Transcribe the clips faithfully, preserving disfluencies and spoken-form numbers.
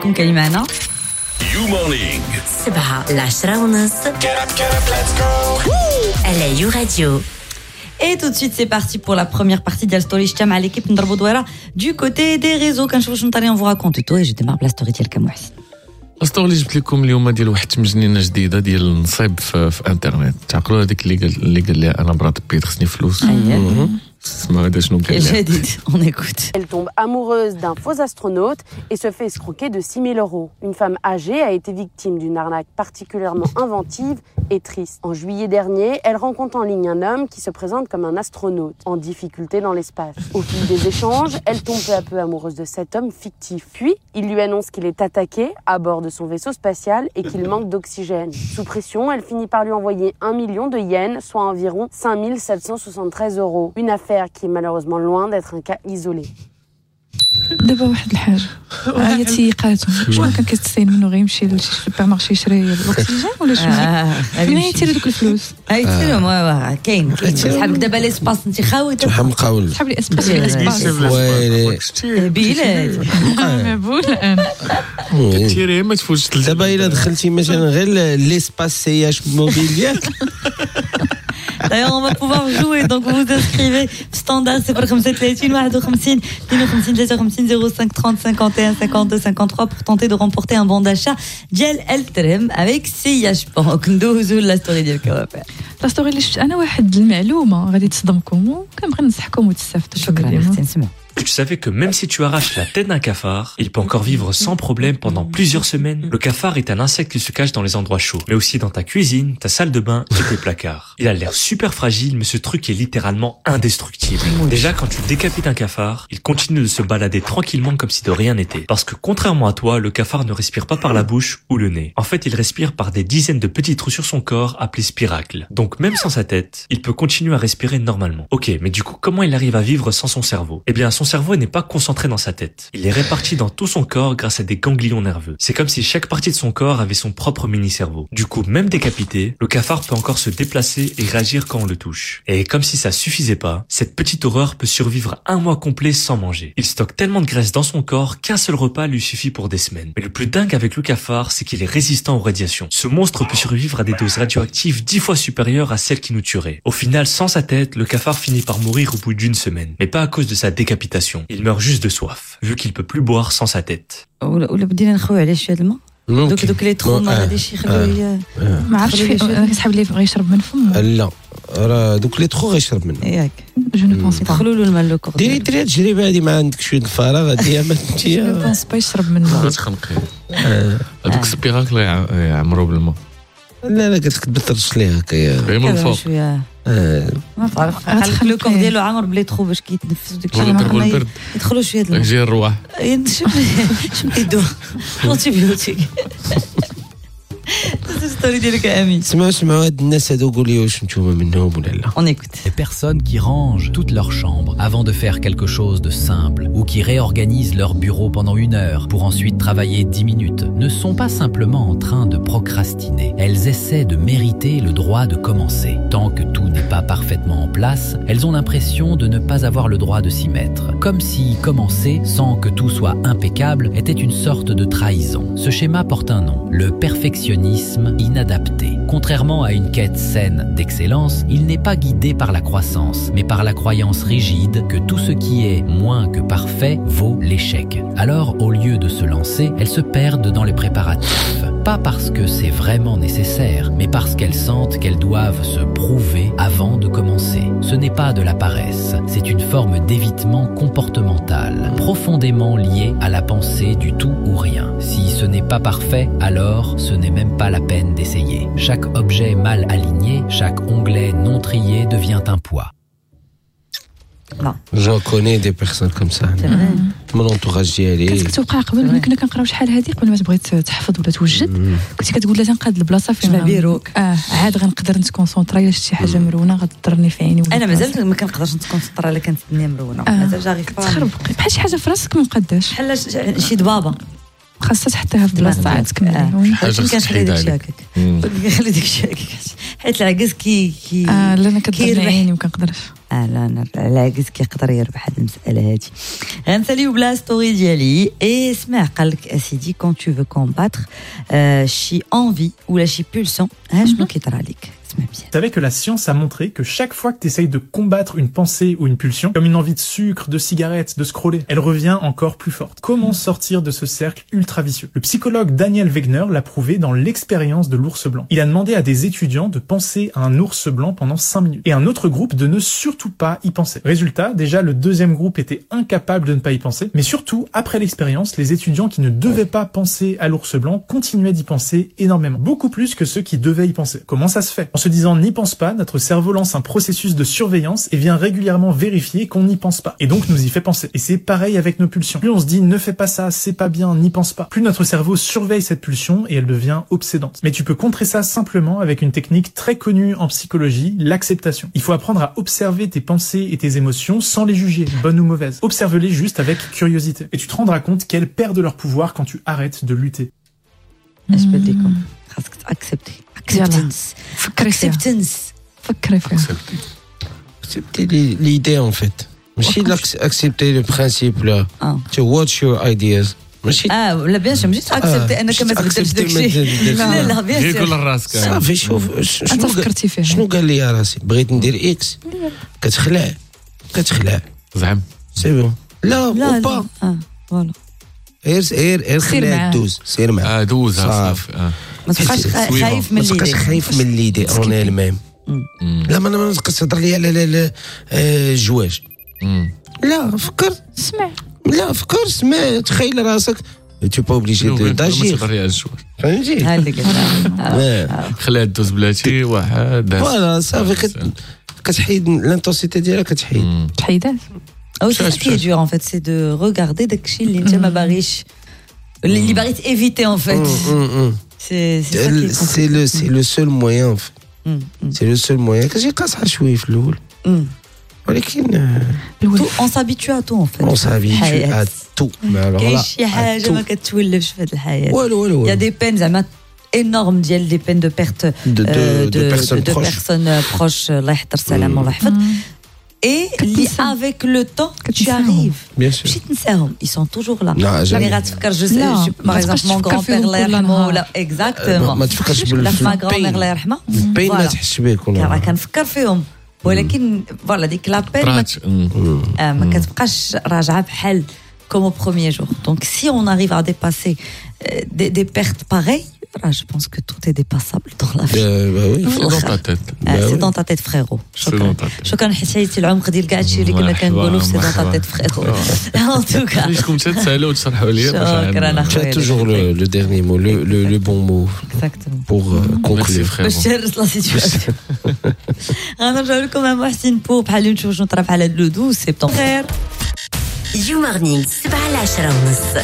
كون كاين معنا You morning. سبعة العشرة ونص على يو راديو. Et tout de suite, c'est parti pour la première partie de la story. Je tiens à l'équipe Ndarbo Douara du côté des réseaux. Quand je vous on vous raconte tout et je démarre la story ديال كمحسن. الستوري اللي جبت لكم اليوم ديال واحد التمجنينه جديده ديال النصيب في, في انترنت. تعقلوا هذيك اللي قال اللي قال لي انا برات بيت خصني فلوس. اسمع هذا شنو قال لي. جديد. On écoute. Elle tombe amoureuse d'un faux astronaute et se fait escroquer de six mille euros. Une femme âgée a été victime d'une arnaque particulièrement inventive et triste. En juillet dernier, elle rencontre en ligne un homme qui se présente comme un astronaute, en difficulté dans l'espace. Au fil des échanges, elle tombe peu à peu amoureuse de cet homme fictif. Puis, il lui annonce qu'il est attaqué à bord de son vaisseau spatial et qu'il manque d'oxygène. Sous pression, elle finit par lui envoyer un million de yens, soit environ cinq mille sept cent soixante-treize euros. Une affaire qui est malheureusement loin d'être un cas isolé. دابا واحد الحاجه هي تيقاتهم شنو كان كيستين منو غيمشي لشي سوبر مارشي يشري الاكسجين ولا شنو فين يتيري دوك الفلوس اي تيرو كاين شحال دابا ليسباس انت خاوي محمقاول شحال لي اسباس ليسباس ويلي بلاد مبول انا كثير ما تفوتش دابا الا دخلتي مثلا غير ليسباس سياش موبيليات. D'ailleurs, on va pouvoir jouer. Donc, vous vous inscrivez. Standard, c'est pour comme cette lettre. واحد وخمسين اثنين وخمسين ثلاثة وخمسين zéro cinq trente cinquante et un cinquante-deux cinquante-trois pour tenter de remporter un bon d'achat ديال الترم avec C H Bank. ندوزو لا ستوري ديال كوافير. لا ستوري اللي شفت انا واحد المعلومه غادي تصدمكم وكنبغي ننصحكم وتستافدوا. شكرا اختي نسمع. Tu savais que même si tu arraches la tête d'un cafard, il peut encore vivre sans problème pendant plusieurs semaines. Le cafard est un insecte qui se cache dans les endroits chauds, mais aussi dans ta cuisine, ta salle de bain et tes placards. Il a l'air super fragile, mais ce truc est littéralement indestructible. Déjà, quand tu décapites un cafard, il continue de se balader tranquillement comme si de rien n'était. Parce que contrairement à toi, le cafard ne respire pas par la bouche ou le nez. En fait, il respire par des dizaines de petits trous sur son corps appelés spiracles. Donc même sans sa tête, il peut continuer à respirer normalement. Ok, mais du coup, comment il arrive à vivre sans son cerveau? Eh bien, son cerveau n'est pas concentré dans sa tête. Il est réparti dans tout son corps grâce à des ganglions nerveux. C'est comme si chaque partie de son corps avait son propre mini-cerveau. Du coup, même décapité, le cafard peut encore se déplacer et réagir quand on le touche. Et comme si ça suffisait pas, cette petite horreur peut survivre un mois complet sans manger. Il stocke tellement de graisse dans son corps qu'un seul repas lui suffit pour des semaines. Mais le plus dingue avec le cafard, c'est qu'il est résistant aux radiations. Ce monstre peut survivre à des doses radioactives dix fois supérieures à celles qui nous tueraient. Au final, sans sa tête, le cafard finit par mourir au bout d'une semaine. Mais pas à cause de sa décapitation. Il meurt juste de soif, vu qu'il peut plus boire sans sa tête. ولا بدينا نخوي عليه شويه الماء دوك دوك لي ترو ما غاديش يخليو ما عرفتش انا كنسحب ليه بغى يشرب من فمه. لا راه دوك لي ترو غيشرب منه ياك جو نو بونس با دخلوا له الماء لو كور ديري ديري هاد التجربه هادي ما عندك شويه الفراغ هادي ما انت جو نو بونس با يشرب منه تخنقي هذوك السبيراكل يعمروا بالماء. لا لا قلت لك تبثرش ليه هكا غير من الفوق شويه ما تعرف خليك لو كور ديالو عامر بلي ترو باش كيتنفس داك الشيء يدخلوا شويه الماء يجي الرواح شوف شوف يدو انتيبيوتيك ستوري ديالك امين. سمعوا سمعوا هاد الناس هادو قول لي واش نتوما منهم ولا لا. On écoute. Les personnes qui rangent toute leur chambre avant de faire quelque chose de simple ou qui réorganisent leur bureau pendant une heure pour ensuite travailler dix minutes ne sont pas simplement en train de procrastiner. Elles essaient de mériter le droit de commencer. Tant que tout n'est pas parfaitement en place, elles ont l'impression de ne pas avoir le droit de s'y mettre. Comme si commencer sans que tout soit impeccable était une sorte de trahison. Ce schéma porte un nom, le perfectionnisme inadapté. Contrairement à une quête saine d'excellence, il n'est pas guidé par la croissance, mais par la croyance rigide que tout ce qui est moins que parfait vaut l'échec. Alors, au lieu de se lancer, elles se perdent dans les préparatifs. Pas parce que c'est vraiment nécessaire, mais parce qu'elles sentent qu'elles doivent se prouver avant de commencer. Ce n'est pas de la paresse, c'est une forme d'évitement comportemental, profondément lié à la pensée du tout ou rien. Si ce n'est pas parfait, alors ce n'est même pas la peine d'essayer. Chaque objet mal aligné, chaque onglet non trié devient un poids. Non. Je connais des personnes comme ça. من entourage ديالي كتوقع قبل ملي كنا كنقراو شحال هذه قبل ما تبغي تحفظ ولا توجد كنتي كتقول لا تنقاد البلاصه فين بيروك اه عاد غنقدر نتكونسونطري الا شي حاجه مرونه غتضرني في عيني. انا مازال ما كنقدرش نتكونسونطرا الا كانت الدنيا مرونه مازال جاري تخربق بحال شي حاجه في راسك ما مقاداش بحال شي دبابه خاصها تحطيها في بلاصه عاد تكملي. حاجه كنخلي داك الشيء هكاك خلي داك الشيء حيت العكس كي كي اه لا انا كضرني عيني ما كنقدرش انا العاكس كيقدر يربح هذه المساله هذه. غنساليو بلا ستوري ديالي اي اسمع قال لك اسيدي كون تو فو كومباتر شي انفي ولا شي بولسيون ها شنو كيطرى لك. Vous savez que la science a montré que chaque fois que tu essayes de combattre une pensée ou une pulsion, comme une envie de sucre, de cigarette, de scroller, elle revient encore plus forte. Comment sortir de ce cercle ultra vicieux? Le psychologue Daniel Wegner l'a prouvé dans l'expérience de l'ours blanc. Il a demandé à des étudiants de penser à un ours blanc pendant cinq minutes et un autre groupe de ne surtout pas y penser. Résultat, déjà le deuxième groupe était incapable de ne pas y penser, mais surtout, après l'expérience, les étudiants qui ne devaient pas penser à l'ours blanc continuaient d'y penser énormément, beaucoup plus que ceux qui devaient y penser. Comment ça se fait? En se disant n'y pense pas, notre cerveau lance un processus de surveillance et vient régulièrement vérifier qu'on n'y pense pas. Et donc nous y fait penser. Et c'est pareil avec nos pulsions. Plus on se dit ne fais pas ça, c'est pas bien, n'y pense pas, plus notre cerveau surveille cette pulsion et elle devient obsédante. Mais tu peux contrer ça simplement avec une technique très connue en psychologie, l'acceptation. Il faut apprendre à observer tes pensées et tes émotions sans les juger, bonnes ou mauvaises. Observe-les juste avec curiosité. Et tu te rendras compte qu'elles perdent leur pouvoir quand tu arrêtes de lutter. اش بدي لكم خاصك تاكسبتي acceptance فكري فيها acceptance فكري فيها Accepter l'idée en fait. ماشي accepter le principe là. To watch your ideas. ماشي اه ولا بيان سور ماشي تاكسبتي انك ما تبدلش داكشي. لا لا بيان سور كل راسك صافي شوف انت فكرتي فيه. شنو قال لي يا راسي بغيت ندير اكس كتخلع كتخلع زعما سي بون لا لا با اه فوالا غير غير غير خليها دوز سير معاه اه دوزها صافي ما تبقاش خايف من ما تبقاش اللي خايف من ليدي اون الميم. لا ما ما تبقاش تهضر لي على الجواج. لا فكر اسمع لا فكر سمع تخيل راسك tu pas obligé de d'agir. فهمتي هذيك خليها دوز بلاتي واحد فوالا صافي كتحيد الانتونسيتي ديالها كتحيد تحيدات. او سي سكي دور ان فيت سي دو ريغاردي داكشي اللي انت ما باغيش اللي باغي تيفيتي ان فيت. سي سي سي لو سي لو سول موين سي لو سول موين كتجي قاصحه شويه في الاول ولكن اون سابيتو ا تو ان فيت اون سابيتو ا تو. كاين شي حاجه ما كتولفش في هذه الحياه. والو والو يا دي بين زعما énorme ديال دي بين دو بيرت دو بيرسون بروش الله يحضر سلامه والله يحفظ. Et li, avec le temps, tu arrives. Bien sûr. Ils sont toujours là. Non, jamais. Je sais, par exemple, mon grand-père, là, exactement. Ma grand-mère, là, بين ما تحسش بك ولا كنفكر فيهم ولكن فوالا ديك لابيل ما كتبقاش راجعه بحال comme au premier jour. Donc si on arrive à dépasser des, des pertes pareilles, là, je pense que tout est dépassable dans la vie. Euh, bah oui, c'est dans ta tête. Ah, c'est dans ta tête, frérot. C'est dans ta tête. شكرا حسيتي العمق ديال كاع هادشي اللي كنا كنقولوا سي dans ta tête, frérot. En tout cas. ليش كنت تسالوا وتشرحوا لي شكرا اخويا. toujours le le dernier mot, le le le bon mot. Exactement. Pour conclure. باش تهرس لا سيتواسيون. غنرجعوا لكم مع محسن بو بحال اللي نشوفوا شنو طرا بحال هاد لو دو سبتمبر. خير. يو مارنينغ سبعة العشرة ونص.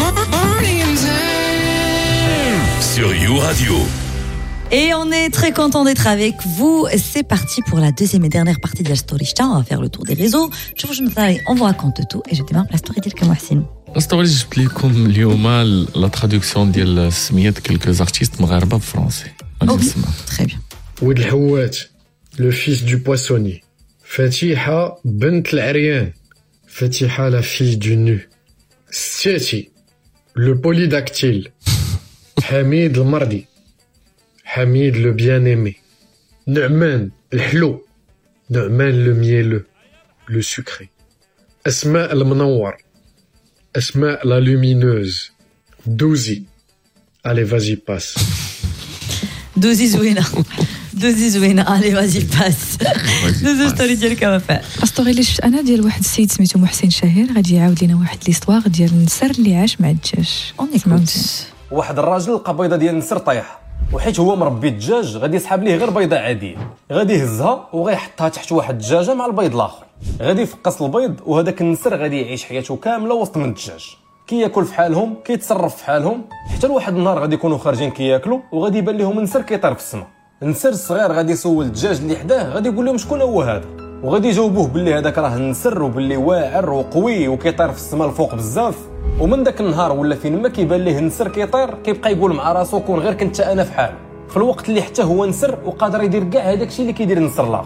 Sur You Radio. Et on est très content d'être avec vous. C'est parti pour la deuxième et dernière partie de la story. On va faire le tour des réseaux. Je vous on vous raconte tout et je démarre la story d'Elka Mohsin. La story جبت لكم اليوم la traduction ديال سميات quelques artistes مغاربة بالفرنسي. Très bien. ولد الحوات le fils du poissonnier. Fatiha bint العريان. Fatiha la fille du nu. Sieti le polydactyle. Hamid le mardi. Hamid le bien-aimé. Nu'man le hello. Nu'man le mielleux, le sucré. Asma le manawar. Asma la lumineuse. Douzi. Allez, vas-y, passe. Douzi zouina. دوزي زوينه علي فازي باس دوزو ستوري ديالك كما فعل ستوري اللي شفت انا ديال واحد السيد سميتو محسن شهير غادي يعاود لنا واحد ليستواغ ديال النسر اللي عاش مع الدجاج. واحد الراجل لقى بيضه ديال النسر طايحه وحيت هو مربي الدجاج غادي يسحب ليه غير بيضه عاديه غادي يهزها وغيحطها تحت واحد الدجاجه مع البيض الاخر غادي يفقس البيض وهذاك النسر غادي يعيش حياته كامله وسط من الدجاج كياكل في حالهم كيتصرف في حالهم حتى لواحد النهار غادي يكونوا خارجين كياكلوا وغادي يبان لهم النسر كيطير في السماء. النسر الصغير غادي يسول الدجاج اللي حداه غادي يقول لهم شكون هو هذا وغادي يجاوبوه باللي هذاك راه النسر وباللي واعر وقوي وكيطير في السماء الفوق بزاف. ومن داك النهار ولا فين ما كيبان ليه النسر كيطير كيبقى يقول مع راسو كون غير كنت انا في حاله في الوقت اللي حتى هو نسر وقادر يدير كاع هذاك الشيء اللي كيدير النسر الاخر.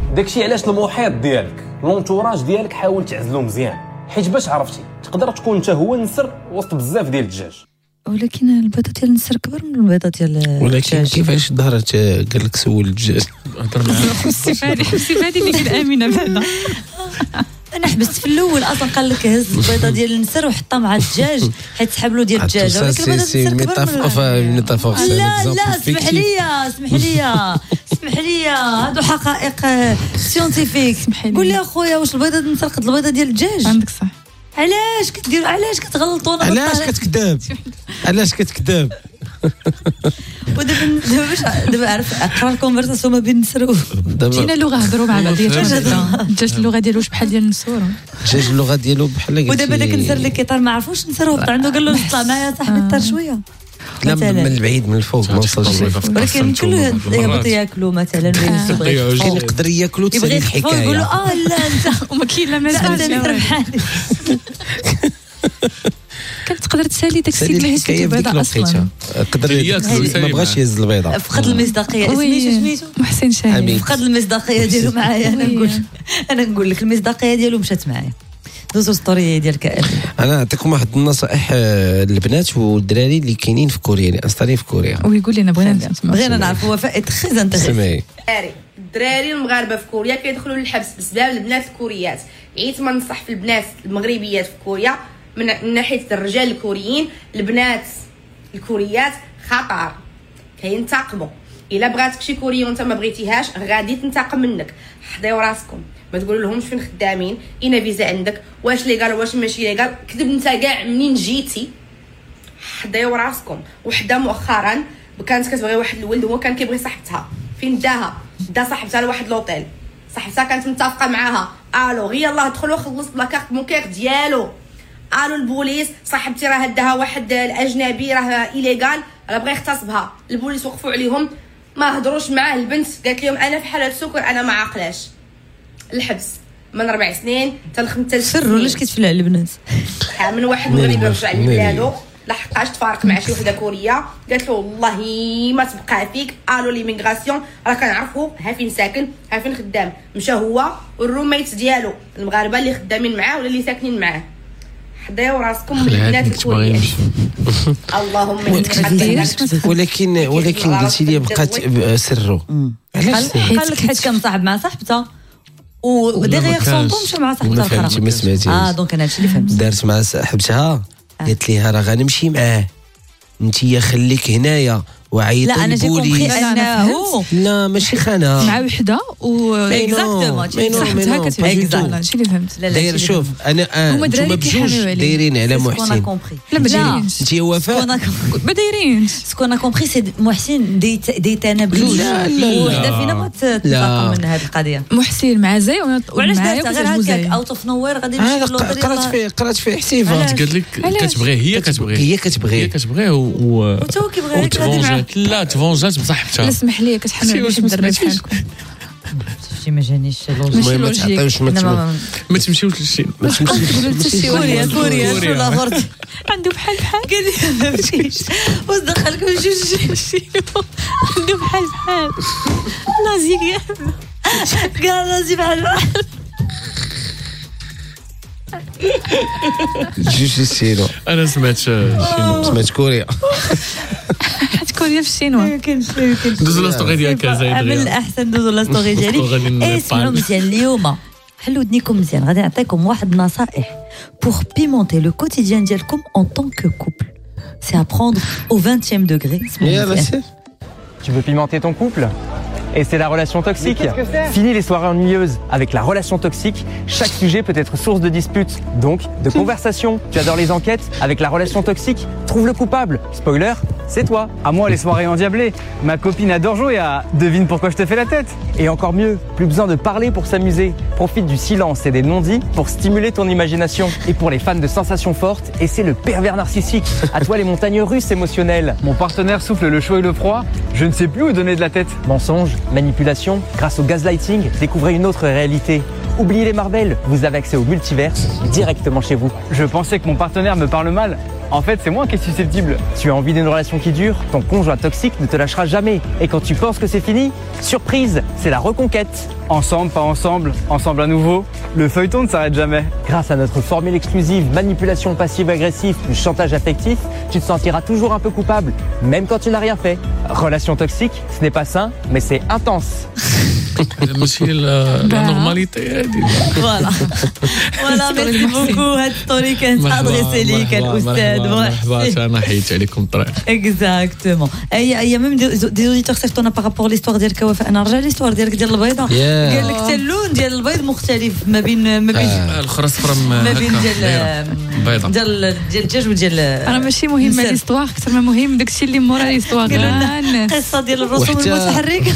داكشي علاش المحيط ديالك لونتوراج ديالك حاول تعزلو مزيان، حيت باش عرفتي تقدر تكون انت هو النسر وسط بزاف ديال الدجاج. ولكن البيضه ديال النسر كبر من البيضه ديال ولكن كيفاش ظهرت قال لك سول الدجاج؟ حسي هذه حسي هذه اللي كاين امينه بعدا. انا حبست في الاول اصلا قال لك هز البيضه ديال النسر وحطها مع الدجاج حيت سحب له ديال الدجاج، ولكن البيضه ديال النسر كبر من لا لا اسمح لي اسمح لي اسمح لي هادو حقائق سيونتيفيك. قول لي اخويا واش البيضه ديال النسر قد البيضه ديال الدجاج؟ عندك صح. علاش كدير علاش كتغلطونا؟ علاش كتكذب؟ علاش كتكذب؟ ودابا دابا باش دابا عرف اقرا الكونفرساسيون ما بين النسر و جينا لغه هضروا مع بعضياتنا. الدجاج اللغه ديالو بحال ديال النسور، الدجاج اللغه ديالو بحال. ودابا داك النسر اللي كيطير ما عرفوش النسر وقت عنده قال له طلع معايا صاحبي طير شويه. لا من البعيد من الفوق ما وصلش، ولكن يمكن له يهبط ياكلوا مثلا كاين يقدر ياكلوا تسالي الحكايه يقولوا اه لا انت وما كاين لا مازال كانت تقدر تسالي داك السيد اللي هز البيضه اصلا قدر ما بغاش يهز البيضه. فقد المصداقيه. سميتو سميتو محسن شاهين. فقد المصداقيه ديالو معايا. انا نقول انا نقول لك المصداقيه ديالو مشات معايا. دوزو ستوري ديال كائن. انا نعطيكم واحد النصائح للبنات والدراري اللي كاينين في كوريا، اللي اصطارين في كوريا. ويقول لنا بغينا بغينا نعرفوا وفاء تري زانتيريسي. الدراري المغاربه في كوريا كيدخلوا للحبس بسبب البنات الكوريات. عيت ما نصح في البنات المغربيات في كوريا من ناحيه الرجال الكوريين. البنات الكوريات خطر كينتقموا. الا بغاتك شي كوري وانت ما بغيتيهاش غادي تنتقم منك. حضيو راسكم، ما تقولوا لهمش فين خدامين، اين فيزا عندك، واش ليغال واش ماشي ليغال. كذب انت كاع منين جيتي. حضيو راسكم. وحده مؤخرا كانت كتبغي واحد الولد هو كان كيبغي صاحبتها، فين داها؟ دا صاحبتها لواحد لوطيل، صاحبتها كانت متفقه معاها. الو غير يلاه دخل وخلص بلا كارت بونكير ديالو. الو البوليس صاحبتي راه هداها واحد الاجنبي راه ايليغال راه بغى يغتصبها. البوليس وقفوا عليهم ما هضروش معاه. البنت قالت لهم انا في حاله السكر انا ما عاقلاش. الحبس من ربع سنين حتى لخمسة سنين. سر ولاش كتفلع البنات من واحد مغربي رجع لبلادو لحقاش تفارق مع شي وحده كوريه قالت له والله ما تبقى فيك. الو ليميغراسيون راه كنعرفوا ها فين ساكن ها فين خدام. مشى هو والروميت ديالو المغاربه اللي خدامين معاه ولا اللي ساكنين معاه. حضيو راسكم من البنات الكوريات. اللهم ولكن ولكن قلتي لي بقات سرو. علاش قال لك حيت كان صاحب مع صاحبتها ودغيا سونطو مشى مع صاحبتها الاخرى. ما سمعتيش. اه دونك انا هادشي اللي فهمت. دارت مع صاحبتها قالت ليها راه غنمشي معاه انتيا خليك هنايا وعيط لا انا جي كومبري انه لا ماشي خانه مع وحده و اكزاكتومون صاحبتها كتعجبو. هادشي اللي فهمت. داير شوف انا انتوما بجوج دايرين على محسن. لا ما دايرينش انت وفاء ما دايرينش. سكون كومبري سي محسن ديت ديتانا بجوج. لا لا وحده فينا ما تتفاهم من هذه القضيه. محسن مع زي وعلاش دارت غير هكاك اوت اوف نوير غادي نمشي للوطري. قرات فيه قرات فيه حسيفه قالت لك كتبغيه هي كتبغيه هي كتبغيه هي كتبغيه و وتا هو كيبغي غادي معاه. لا تفونجات بصاحبتها. لا اسمح لي كتحمل باش ندرب بحالكم. شي ما جانيش لوجيك. ما تعطيوش ما تمشيوش للشي ما تمشيوش كوريا كوريا شو لاغورت عنده بحال بحال قال لي ما مشيش واش دخلكم جوج عنده بحال بحال نازي قال نازي بحال بحال جوج السينو. انا سمعت شنو سمعت كوريا. حيت كوريا في الشينوا. ما يمكنش ما يمكنش. دوزو لا ستوري ديالك زايد. عمل الاحسن دوزو لا ستوري ديالي. اسمعوا مزيان اليوم حلو ودنيكم مزيان غادي نعطيكم واحد النصائح pour pimenter le quotidien ديالكم en tant que couple. C'est à prendre au vingtième degré. Tu veux pimenter ton couple ? Et c'est la relation toxique. Fini les soirées ennuyeuses. Avec la relation toxique, chaque sujet peut être source de disputes, donc de conversation. Tu adores les enquêtes ? Avec la relation toxique, trouve le coupable. Spoiler, c'est toi. À moi les soirées endiablées. Ma copine adore jouer à devine pourquoi je te fais la tête. Et encore mieux, plus besoin de parler pour s'amuser. Profite du silence et des non-dits pour stimuler ton imagination. Et pour les fans de sensations fortes, essaie le pervers narcissique. À toi les montagnes russes émotionnelles. Mon partenaire souffle le chaud et le froid. Je ne sais plus où donner de la tête. Mensonge, manipulation, grâce au gaslighting, découvrez une autre réalité. Oubliez les Marvel, vous avez accès au multiverse directement chez vous. Je pensais que mon partenaire me parle mal. En fait, c'est moi qui suis susceptible. Tu as envie d'une relation qui dure, ton conjoint toxique ne te lâchera jamais. Et quand tu penses que c'est fini, surprise, c'est la reconquête. Ensemble, pas ensemble, ensemble à nouveau. Le feuilleton ne s'arrête jamais. Grâce à notre formule exclusive manipulation passive-agressive plus chantage affectif, tu te sentiras toujours un peu coupable, même quand tu n'as rien fait. Relation toxique, ce n'est pas sain, mais c'est intense. ماشي لا نورماليتي هذه فوالا فوالا ميرسي بوكو هاد ستوري كانت ادريسي ليك الاستاذ مرحبا انا حيت عليكم الطريق اكزاكتومون اي اي ميم دي اوديتور صيفطونا بارابور ليستوار ديالك وفاء انا رجع ليستوار ديالك ديال البيضه قال لك حتى اللون ديال البيض مختلف ما بين ما بين الاخرى صفرا ما بين ديال ديال ديال الدجاج وديال راه ماشي مهمه ليستوار اكثر ما مهم داكشي اللي مورا ليستوار القصه ديال الرسوم المتحرك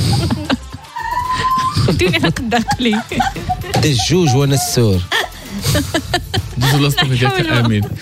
دوني حق داخلي الجوج وانا السور دوزو لاصطو ديالك امين